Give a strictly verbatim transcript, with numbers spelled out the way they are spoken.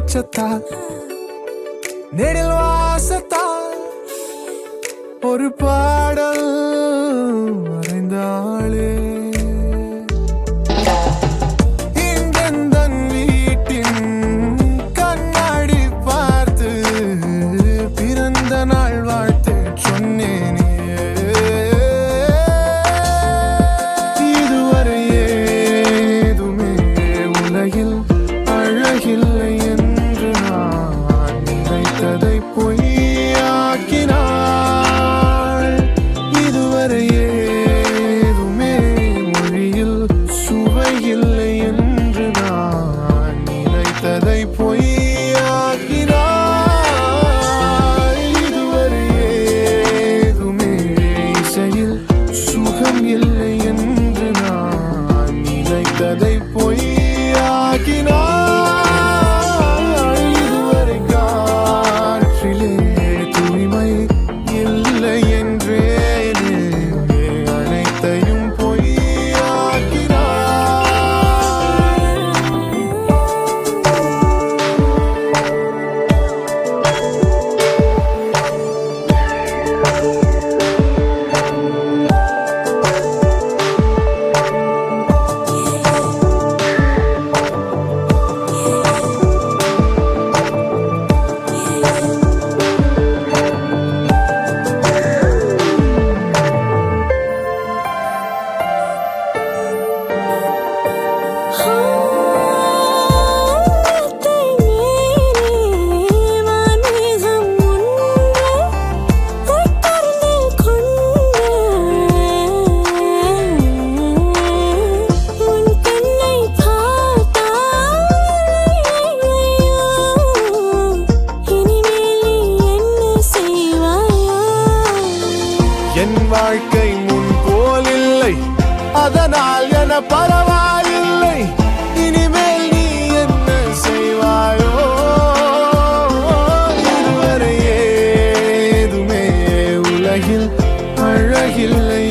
வெளிச்சத்தால் நெடில் வாசத்தால் ஒரு பாடல் வரைந்தாளே இங்கெந்தன் வீட்டின் கண்ணாடி பார்த்து பிறந்த நாள் வாழ்த்து சொன்னேனே இதுவரை ஏதுமே உலகில் அழகில்லை என்று நான் நினைத்ததை பொய்யாக்கினாள் இதுவரை ஏதுமே மொழியில் சுவையில்லை என்று நான் நினைத்ததை பொய்யாக்கினாள் இதுவரை ஏதுமே இசையில் சுகம் இல்லை என்று நான் நினைத்ததை பொய்யாக்கினாள் இதுவரை காற்றிலே தூய்மை இல்லை என்றே அனைத்தையும் பொய்யாக்கினாள் என் வாழ்க்கை முன் போல் இல்லை அதனால் என பரவாயில்லை இனிமேல் நீ என்ன செய்வாயோ இதுவரை ஏதுமே உலகில் அழகில்லை